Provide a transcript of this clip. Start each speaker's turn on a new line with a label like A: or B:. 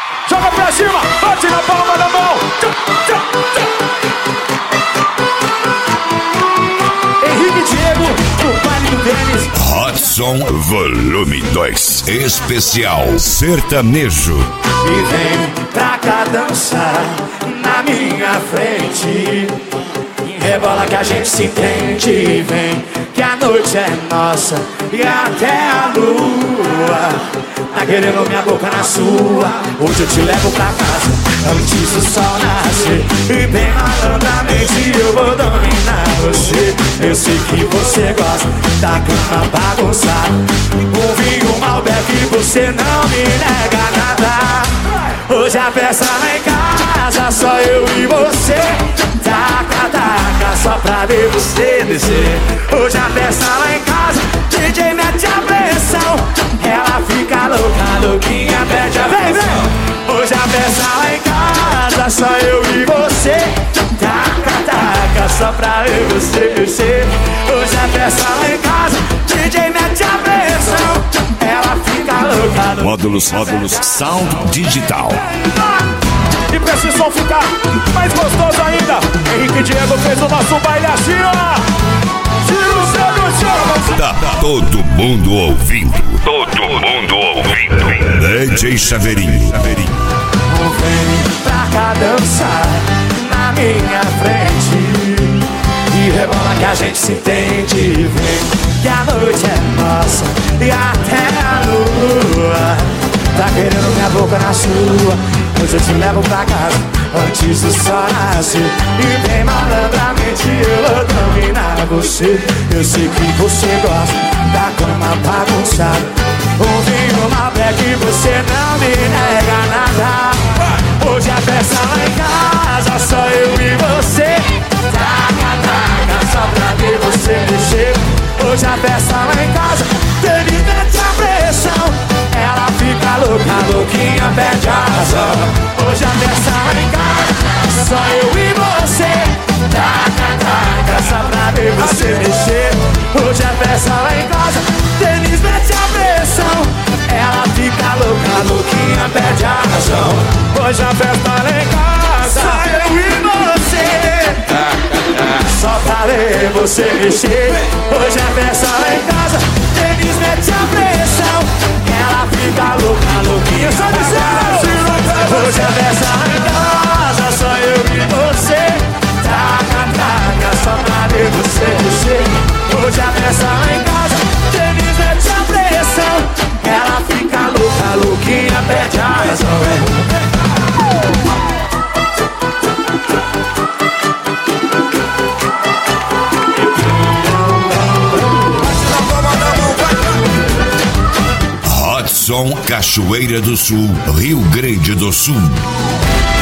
A: Joga pra cima, bate na palma da mão. Henrique Diego, o baile do Denis.
B: Hot Som Volume 2 Especial Sertanejo.
A: E vem pra cá dançar na minha frente. Rebola que a gente se entende. Vem que a noite é nossa e até a lua tá querendo minha boca na sua. Hoje eu te levo pra casa antes do sol nascer. E bem malandramente eu vou dominar você. Eu sei que você gosta da cama bagunçada. Um vinho Malbec e você não me nega nada. Hoje a festa lá em casa, só eu e você. Taca, taca, só pra ver você descer. Hoje a festa lá em casa, DJ mete a pressão. Ela fica louca, louquinha, pede a vem, vem. Hoje a festa lá em casa, só eu e você. Taca, taca, só pra ver você descer. Hoje a festa lá em casa, DJ mete a pressão. Ela fica louca,
B: Módulos Sound Digital.
A: E pra esse som ficar mais gostoso ainda, Henrique Diego fez o nosso baile assim, ó. Tira o seu do chão.
B: Tá todo mundo ouvindo. Todo mundo ouvindo. DJ Chaveirinho.
A: Vem pra cá dançar na minha frente. E rebola que a gente se entende. Vem que a noite é nossa e até a lua tá querendo minha boca na sua. Hoje eu te levo pra casa antes do sol nascer. E bem malandramente eu vou dominar você. Eu sei que você gosta da cama bagunçada. Um vinho Malbec e você não me nega nada. Hoje a festa lá em casa, só eu e você. Taca, taca, só pra ver você mexer. Hoje a festa lá em casa, ele mete a pressão. Ela fica louca, louquinha, perde a razão. Hoje a festa lá em casa, só eu e você. Taca, taca, só pra ver você mexer. Hoje a festa lá em casa, Denis mete a pressão. Ela fica louca, louquinha, perde a razão. Hoje a festa lá em casa, só eu e você. Só pra ver você mexer. Hoje a festa lá em casa, Denis mete a pressão. Ela fica louca, louquinha, só dizendo. Hoje a festa lá em casa, só eu e você. Taca, taca, só pra ver você mexer. Hoje a festa lá em casa, Denis mete a pressão. Ela fica louca, louquinha, perde a razão.
B: Hot Som Cachoeira do Sul, Rio Grande do Sul.